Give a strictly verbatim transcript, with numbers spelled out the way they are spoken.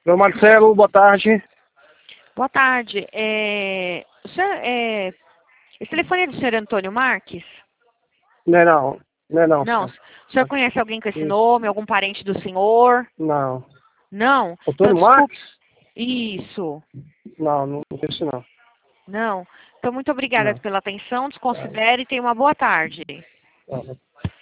Meu Marcelo, boa tarde. Boa tarde. É, o senhor, é, esse telefone é do senhor Antônio Marques? Não é não. Não é não, Não. senhor. O senhor conhece alguém com esse Isso. nome? Algum parente do senhor? Não. Não? Então, Antônio desculpe. Marques? Isso. Não, não conheço não. Não. Então, muito obrigada Não. pela atenção. Desconsidere e tenha uma boa tarde. Não.